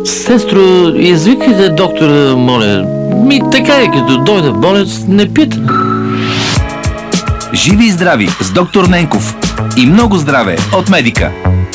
Сестро, извикайте доктора, моля. Така е, като дойде болец, не пита. Живи и здрави с доктор Ненков. И много здраве от Медика.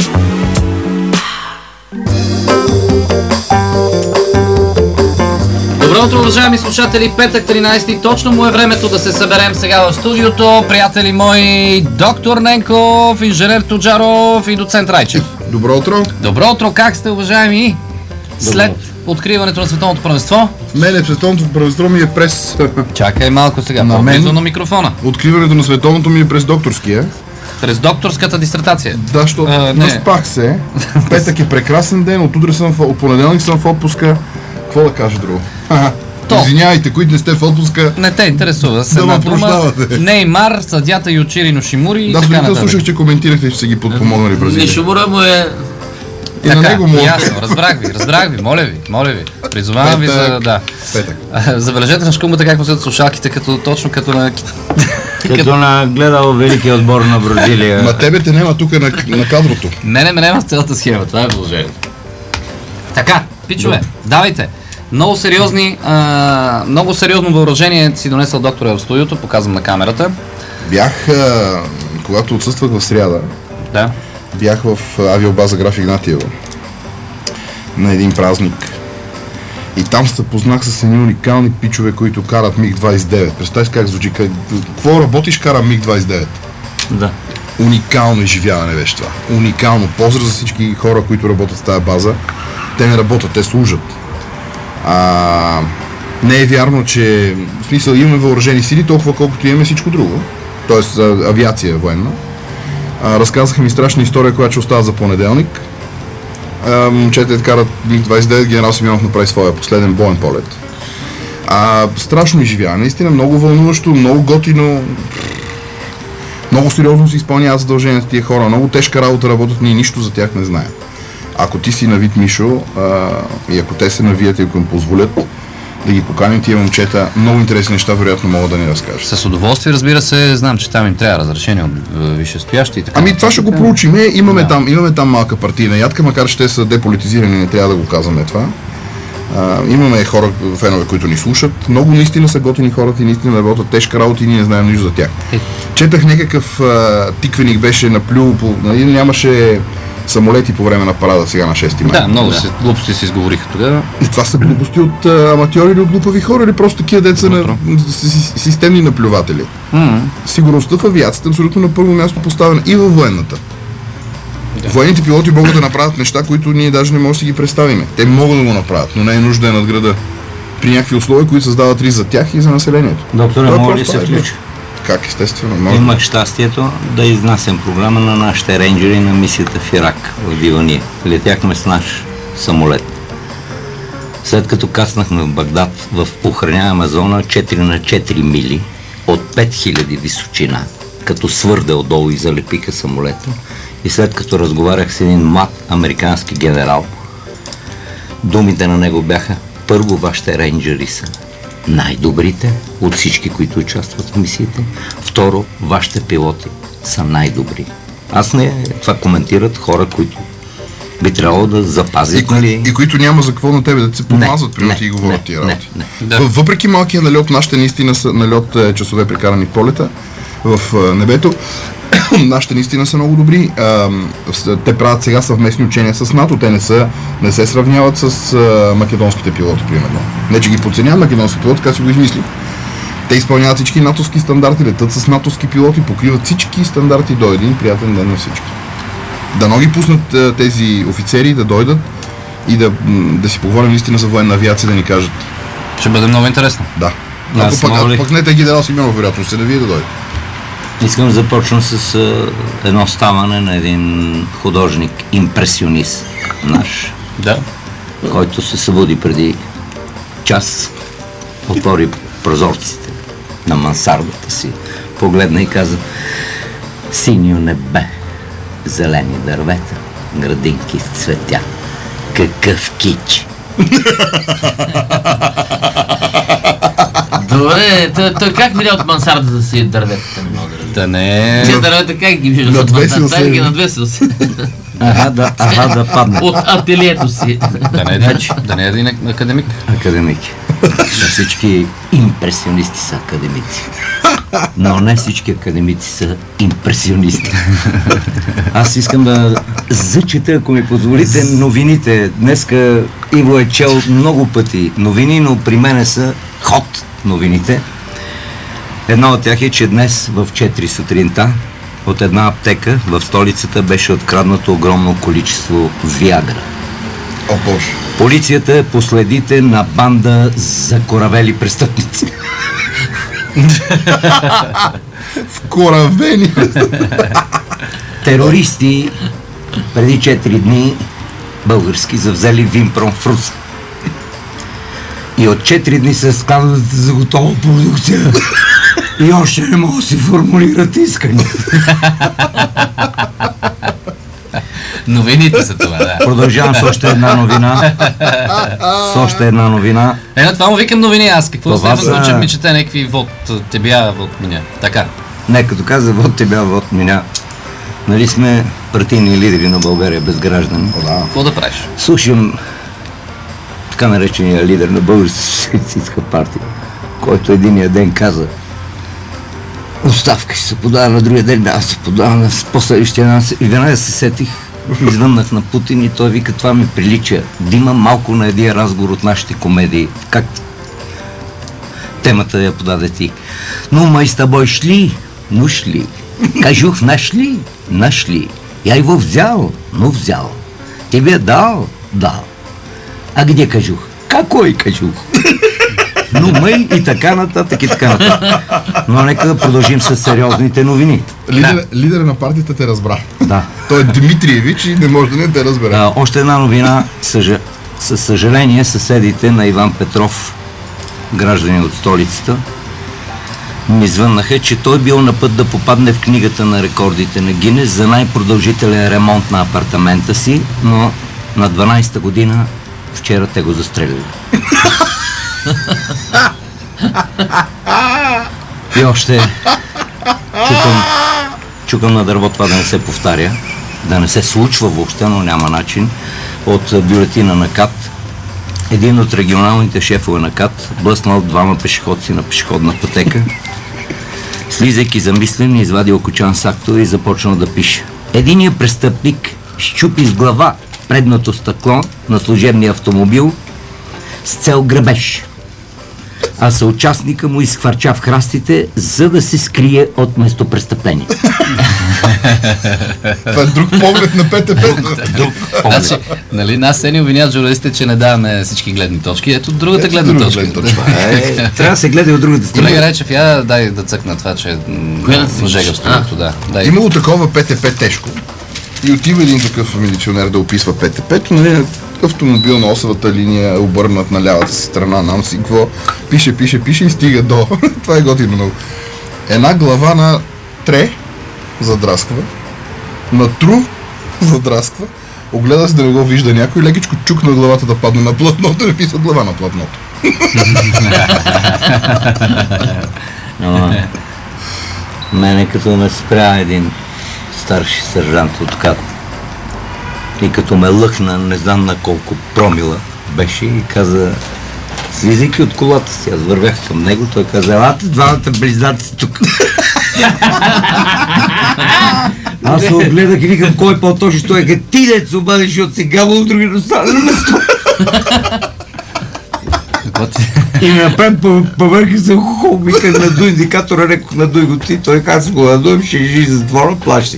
Добро утро, уважаеми слушатели, петък 13, точно му е времето да се съберем сега в студиото. Приятели мои, доктор Ненков, инженер Тоджаров и доцент Райчев. Добро утро. Добро утро, как сте, уважаеми? След откриването на световното първенство? Мене световното първенство ми е през... Чакай малко сега, На мен? по-близо на микрофона. Откриването на световното ми е през докторския. През докторската дисертация. Да, защото наспах се. Петък е прекрасен ден, от понеделник съм в отпуска. Какво да кажа друго? Извинявайте, които не сте в отпуска. Не те интересува. С Да една ме дума, прощавате. Неймар, съдята Ючири Ношимури и Да, така сутринта нататък. слушах, че коментирахте, че са ги подпомогнали Бразилия. Нишимура му е... И на него му... Ясно, разбрах ви, моля ви. Призовавам ви за... Да. Петък. Забележете на шкумата как му седят слушалките, точно като на... Като на гледал великия отбор на Бразилия. Ма тебе те няма тук на кадрото. Не няма цялата схема, това е положението. Така, пичове, давайте. Много сериозно въоръжение си донесъл доктора в студиото, показвам на камерата. Бях, когато отсъствах в сряда, Да. бях в авиобаза Граф Игнатиево на един празник. И там се познах с едни уникални пичове, които карат МиГ-29. Представи как звучи. Какво работиш, кара МиГ-29? Да. Уникално изживяване беше това. Уникално. Поздрав за всички хора, които работят в тази база. Те не работят, те служат. Не е вярно, че в смисъл имаме въоръжени сили толкова колкото имаме всичко друго. Тоест авиация военна. Разказаха ми страшна история, която ще остава за понеделник. Момчета карат МиГ-29, генерал Симеонов направи своя последен боен полет. Страшно изживяване, наистина много вълнуващо, много готино. Много сериозно се изпълняват задълженията тия хора, много тежка работа работят, ние нищо за тях не знаем. Ако ти си на вид Мишо и ако те се навият и ако им позволят да ги поканим тия момчета, много интересни неща вероятно могат да ни разкажат. С удоволствие, разбира се, знам, че там им трябва разрешение от висшестоящи и така. Това ще го проучим. Имаме там малка партийна ядка, макар че те са деполитизирани, не трябва да го казваме това. Имаме хора, фенове, които ни слушат. Много наистина са готини хората и наистина работят тежка работа и ние не знаем нищо за тях. Четах някакъв тиквеник беше наплюл, нямаше самолети по време на парада сега на 6 май. Да, много глупости се изговориха тогава. И това са глупости от аматьори или от глупави хора, или просто такива деца на системни наплюватели. Сигурността в авиацията е абсолютно на първо място поставена и във военната. Военните пилоти могат да направят неща, които ние даже не можем да си ги представим. Те могат да го направят, но не е нужда да е над града. При някакви условия, които създават риск за тях и за населението. Доктора, мога ли се включи? Как, естествено? Имах щастието да изнасям програма на нашите рейнджери на мисията в Ирак, в Дивания. Летяхме с наш самолет. След като кацнахме в Багдад в охраняема зона 4 на 4 мили от 5000 височина, като свърде отдолу и залепиха самолета, и след като разговарях с един млад американски генерал, думите на него бяха: първо, вашите рейнджери са най-добрите от всички, които участват в мисиите. Второ, вашите пилоти са най-добри. Това коментират хора, които би трябвало да запазят. И които няма за какво на тебе да се помазват, примерно ти говорят тия работи. Въпреки малкия налет, нашите наистина са налет часове прекарани в полета в небето. Нашите наистина са много добри. Те правят сега съвместни учения с НАТО. Те не се сравняват с македонските пилоти, примерно. Не, че ги подценяват македонски пилоти, така си го измислих. Те изпълняват всички натовски стандарти, летат с натовски пилоти, покриват всички стандарти до един приятен ден на всички. Дано ги пуснат тези офицери да дойдат и да си поговорим наистина за военна авиация, да ни кажат. Ще бъде много интересно. Да. Пък не те генерал Симеонов, вероятно ще да вие да дойдат. Искам да започна с едно ставане на един художник-импресионист наш, който се събуди преди час, отвори прозорците на мансардата си, погледна и каза: синьо небе, зелени дървета, градинки с цветя. Какъв кич! Добре, той как видя от мансардата си дърветата? Да не... Те дървета как ги виждат от мансардата? Ги надвесил си. Да падне. От ателието си. Да не е един академик. Академик. Всички импресионисти са академици. Но не всички академици са импресионисти. Аз искам да зачета, ако ми позволите, новините. Днеска Иво е чел много пъти новини, но при мене са ход новините. Една от тях е, че днес в 4 сутринта от една аптека в столицата беше откраднато огромно количество Виагра. О, Боже. Полицията е по следите на банда закоравели престъпници. Вкоравени. Терористи преди 4 дни български завзели Винпром в Русе. И от 4 дни се складат за готова продукция. И още не могат да си формулират искания. Новините са това, да. Продължавам с още една новина. Ено, това му викам новини аз. Какво Това Стефан са- Гучев ми чете някакви вод тебя, вод меня. Така. Не, като каза вот тебя, вот меня. Нали сме партийни лидери на България без граждани. О, да. Какво да правиш? Слушам така наречения лидер на Българската социалистическа партия, който единия ден каза: оставка ще се подава, на другия ден да се подава, на последващия ден и веднага се сетих, извъннах на Путин и той вика: това ми прилича да има малко на един разговор от нашите комедии. Как темата я подаде ти? Ну, май с тобой шли, ну шли. Кажух, нашли. Я его взял, ну взял. Тебе дал? Дал. А где кажух? Какой кажух? Ну, мъй и така нататък, и така нататък. Но нека да продължим с сериозните новини. Лидер на партията те разбра. Да. Той е Дмитриевич и не може да не те разбере. Още една новина. Със съжаление, съседите на Иван Петров, граждани от столицата, ми звъннаха, че той бил на път да попадне в книгата на рекордите на Гинес за най-продължителен ремонт на апартамента си, но на 12-та година вчера те го застрелили. И още чукам на дърво това да не се повтаря, да не се случва въобще, но няма начин. От бюлетина на КАТ, един от регионалните шефове на КАТ блъснал 2 пешеходци на пешеходна пътека. Слизайки замислен, извадил кочан с актове и започнал да пише: единият престъпник счупи с глава предното стъкло на служебния автомобил с цел грабеж, а съучастника му изхвърча в храстите, за да се скрие от местопрестъпление. Това е друг поглед на ПТП. Значи, нали, нас се ни обвиняват журналистите, че не даваме всички гледни точки. Ето другата гледна друга точка. гледна точка. Трябва да се гледа от другата страна. Колега Речев, я дай да цъкна това, че жега в студиото, да. Дай. Имало такова ПТП тежко. И отива един такъв милиционер да описва ПТП-то, нали, автомобил на осовата линия, обърнат на лявата си страна, нам си какво, пише и стига до. Това е готино много. Една глава на тре задрасква, на тру задрасква, огледа се да не го вижда някой, лекичко чукна главата да падне на платното и написа глава на платното. Мене като ме спря един старши сержант от КАТ и като ме лъхна, не знам на колко промила беше, и каза, слизайки от колата си, аз вървях към него, той каза: елате двамата близнаци тук. Аз се огледах и викам: кой по-точно? Той каза: ти дец обадиш от сега, от други да стане на место. И ми направим повърхи за ухо, вика: надуй индикатора, рекох: надуй го ти. Той каза: го надуем, ще жи затвора, плащи.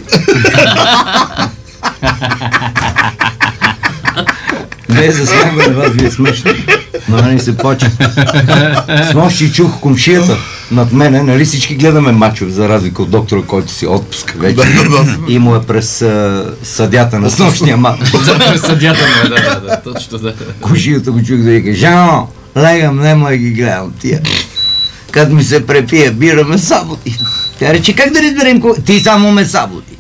Не, за смяга на вас ви е смешно, но не се почва. С нощи чух комшията над мене, нали всички гледаме мачове, за разлика от доктора, който си отпуска вече. И му е през съдята на снощния мач. През съдята му, да, точно да. Комшията го чух да вика: Жано, легам, нема да ги гледам тия. Като ми се препие, бира ме саботи. Тя рече: как да разберем кой? Ти само ме саботи.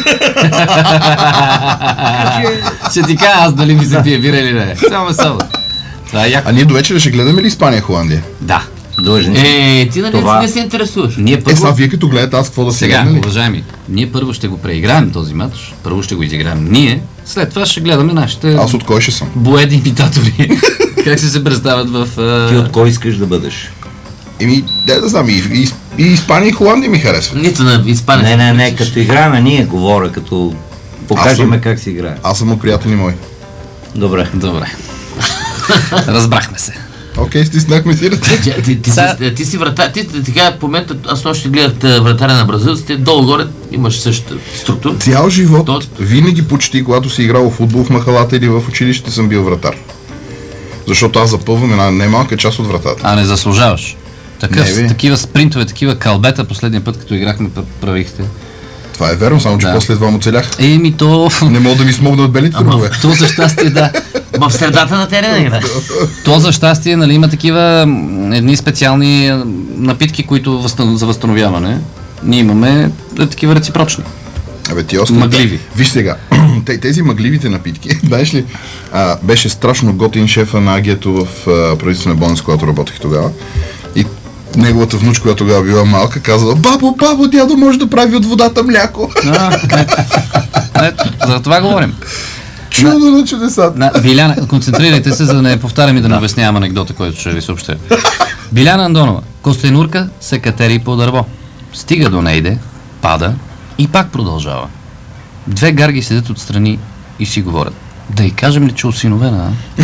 Ще ти кажа аз дали ми се пие бира или не. Само. Това е яко. А ние до вечера ще гледаме ли Испания-Холандия? Да. Длъжни сме. Ти нали Това- не се интересуваш? Ние Сега първо... вие като гледате, аз какво да си Сега, гледам, нали? уважаеми, ние първо ще го преиграем този матч, първо ще го изиграем ние, след това ще гледаме нашите Аз от кой ще съм? боеди имитатори. Как се представят в... Ти от кой искаш да бъдеш? Да знам, и Испания и Холандия ми харесват. Нито на Испания. Не, като играем ние говоря, като покажем как се играе. Аз съм от приятели мои. Добре. Добре. Разбрахме се. Окей, стиснахме си ръце. Ти си вратар, ти така в момента, аз нощи гледах вратаря на бразилците, долу-горе имаш същата структура. Цял живот, То- винаги почти, когато си играл в футбол в махалата или в училище, съм бил вратар. Защото аз запълвам една немалка част от вратата. А не заслужаваш. Не, бе. Такива спринтове, такива калбета последния път, като играхме, правихте. Това е верно, само че Да. после двама оцелях. То... Не мога да ми смогна от белите трудове. То за щастие, да. В средата на терена игра. То за щастие, нали, има такива едни специални напитки, които за възстановяване. Ние имаме такива реципрочни. Абе, ти още... Мъгливи. Виж сега, тези мъгливите напитки, знаеш ли, беше страшно готин шефа на агието в правителствена болница, когато работех тогава. И неговата внучка, която тогава била малка, казала: бабо, дядо може да прави от водата мляко. Ето, за това говорим. Чудо на чудесата. Биляна, концентрирайте се, за да не повтарям и да не обяснявам анекдота, който ще ви съобщя. Биляна Андонова. Костенурка се катери по дърво. Стига до нейде, пада и пак продължава. Две гарги седят отстрани и си говорят. Да й кажем ли, че осиновена, а?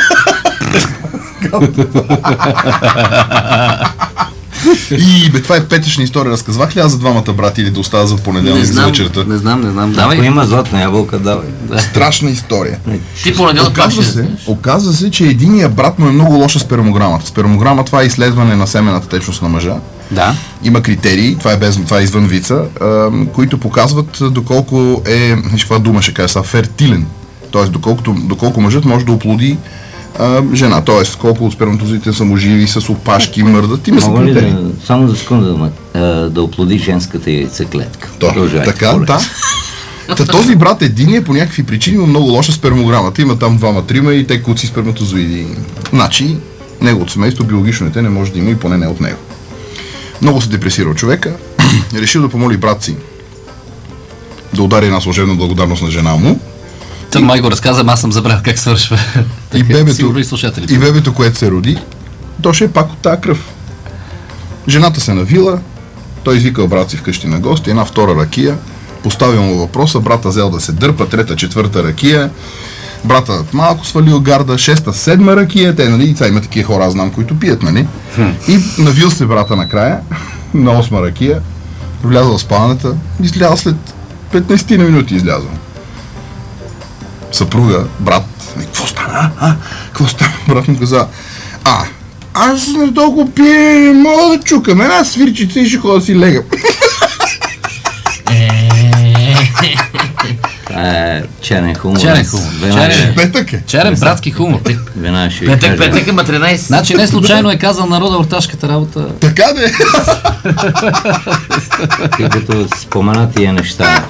И бе, това е петъчна история. Разказвах ли аз за двамата брати или да оставя за понеделник за вечерта? Не знам. Ако Давай. има златна ябълка, давай. Страшна история. Ти понеделник Оказва се, че единия брат му е много лоша спермограмата. Спермограма, това е изследване на семената течност на мъжа. Да. Има критерии, това е извън вица, които показват доколко е, каква дума ще кажа сега, фертилен. Тоест, доколко мъжът може да оплоди жена. Тоест, колко от сперматозоидите са му живи, с опашки, мърдат. Има са Мога ли критерии. само за секунда да оплоди женската яйцеклетка? Продължавайте, Така, моля. да. Този брат единия по някакви причини има много лоша спермограмата. Има там двама-трима и те куци сперматозоиди. Значи, неговото семейство биологично дете не може да има и поне не от него. Много се депресирал човека. Решил да помоли брат си да удари една служебна благодарност на жена му. Тъм май го разказвам, аз съм забрал как свършва. И бебето, Сигурно и слушателите. и бебето, което се роди, то ще е пак от тази кръв. Жената се навила, той извикал брат си вкъщи на гости, една втора ракия, поставил му въпроса, брата взел да се дърпа, трета, четвърта ракия, брата малко свалил гарда, шеста, седма ракия, те, нали, и това има такива хора, аз знам, които пият, нали? И навил се брата накрая, на 8 ракия, влязъл в спалнята, излязъл след 15 на минути излязъл. Съпруга, брат, какво стана? Какво стана? Брат му каза: аз не толкова пия, мога да чукам една свирчица и ще ходя да си легам. Това е черен хумор. Черен хумор. Петък е. Черен братски хумор. Веднага ще ви кажа. Петък, ама 13. Значи не случайно е казал народа орташката работа. Така де. И като спомена тия неща.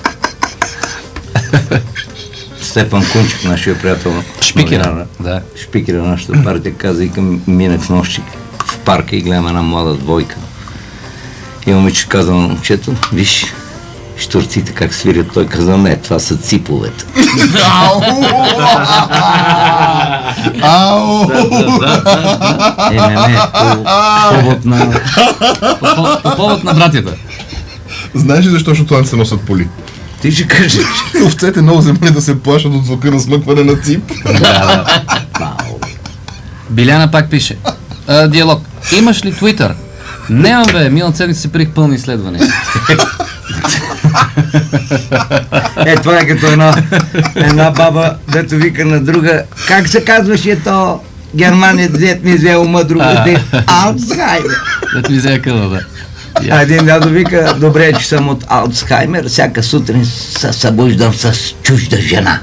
Стефан Кунчев, нашия приятел. Шпикера. Да. Шпикера на нашата партия, каза: и към минах с нощи в парка и гледам една млада двойка. И момиче каза на момчето: виж, щурците как свирят. Той каза: не, това са циповете. Не, По повод на братята. Знаеш ли защо шотландци се носят поли? ти ще кажеш. Овцете много земли да се плашат от звука на смъкване на цип. Биляна пак пише. Диалог. Имаш ли Twitter? Нямам бе, минал седмица си прих пълни изследвания. Това е като една баба, дето вика на друга: как се казваше то германец, дет ми взе ума, другата е Алцхаймер. Да ми взе къла, да. А един дядо вика: добре, че съм от Алцхаймер, всяка сутрин се събуждам с чужда жена.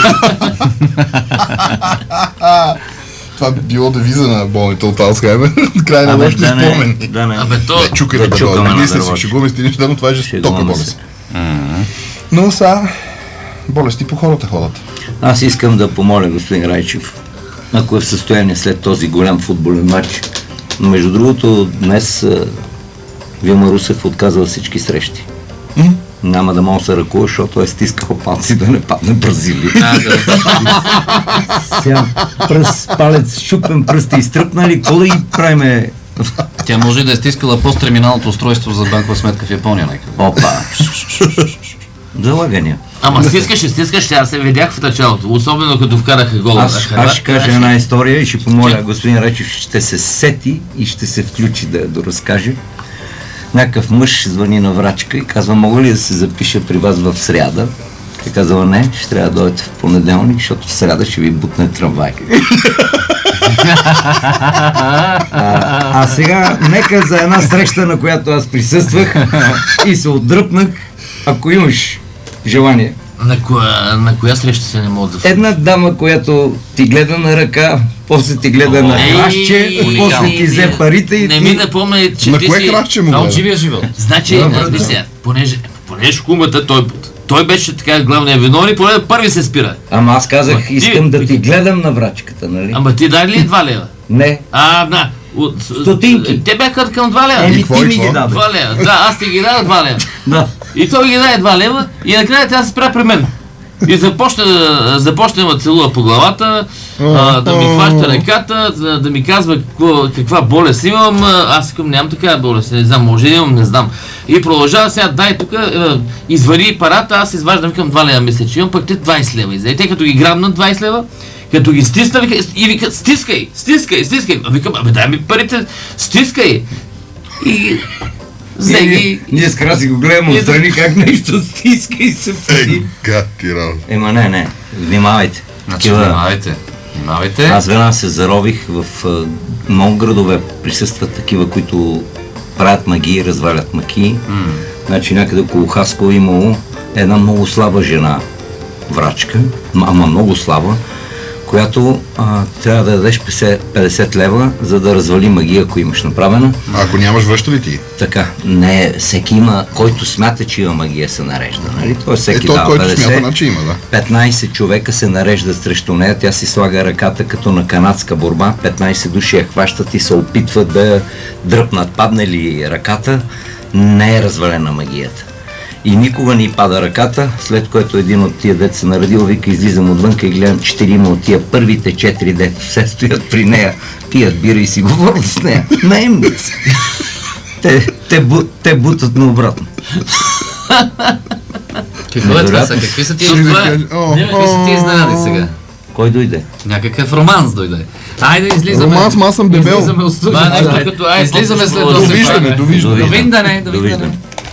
Това би било девиза на болните от Алцхаймер. Край на лошите спомени. Абе, то... Чукане да чукаме бъде. на Ние се дървото. шегуваме с тези неща, но това е жестока Шегуваме болест. се. Но са болести по хората ходят. Аз искам да помоля господин Райчев, ако е в състояние след този голям футболен матч, Но между другото, днес Вилма Русев отказва всички срещи. Няма да мога да се ръкува, защото е стискал палци да не падне Бразилия. Сега палец, щупен пръст и изтръпнали, какво да ги правиме? Тя може да е стискала посттерминалното устройство за банкова сметка в Япония някъде. Опа! Залагания. Ама стискаш, аз се видях в началото, особено като вкараха гола. Аз ще кажа една история и ще помоля господин Речев, ще се сети и ще се включи да я доразкаже. Някакъв мъж звъни на врачка и казва, мога ли да се запиша при вас в сряда? Тя казала, не, ще трябва да дойдете в понеделник, защото в сряда ще ви бутне трамвай. А сега, нека за една среща, на която аз присъствах и се отдръпнах, ако имаш желание. На коя среща се не мога да... Една дама, която ти гледа на ръка, после ти гледа на кращче, после ти взе парите и не ми напомня, че на ти кое си... кращче му Това от гледа? живия живот. Значи, сега, понеже кумата, той беше така главният виновник, поне първи се спира. Ама аз казах, искам да ти гледам на врачката, нали? Ама ти дай ли 2 лева? Не. Стотинки. Те бяха към 2 лева. Еми какво, ти ми какво? ги даде. 2 лева. Да, аз ти ги дадах 2 лева. Да. И той ги даде 2 лева и накрая тя се спря при мен. И започна да ме целува по главата, да ми хваща ръката, да ми казва каква болест имам. Аз искам, нямам такава болест, не знам, може да имам, не знам. И продължава сега, дай тук, извади парата, аз изваждам към 2 лева, мисля, че имам, пък те 20 лева. И те като ги грабнат 20 лева, като ги стисна, и вика, стискай. А викам, дай ми парите, стискай. И взе ги. Ние с Краси го гледаме отстрани как нещо стиска и се пъти. Гад ти работа. Ема не, внимавайте. Значи, внимавайте. Аз веднага се зарових в много градове, присъстват такива, които правят магии, развалят магии. Значи някъде около Хасково имало една много слаба жена, врачка, ама много слаба, която трябва да дадеш 50 лева, за да развали магия, ако имаш направена. А ако нямаш, връща ли ти? Така, не, всеки има, който смята, че има магия, се нарежда, нали? Той всеки дава който 50, смята, че има, да. 15 човека се нареждат срещу нея, тя си слага ръката като на канадска борба, 15 души я хващат и се опитват да я дръпнат. Падне ли ръката, не е развалена магията. И никога не й пада ръката, след което един от тия дет се наредил, вика, излизам отвънка и гледам 4 от тия първите 4 дет, все стоят при нея, пият бира и си говорят с нея. Наемници. Те бутат наобратно. Какво е това сега? Какви са тия изненади сега? Кой дойде? Някакъв романс дойде. Айде, излизаме. Романс, аз съм дебел. Излизаме от студиото. Това е нещо като... Излизаме след Довиждане. Довиждане.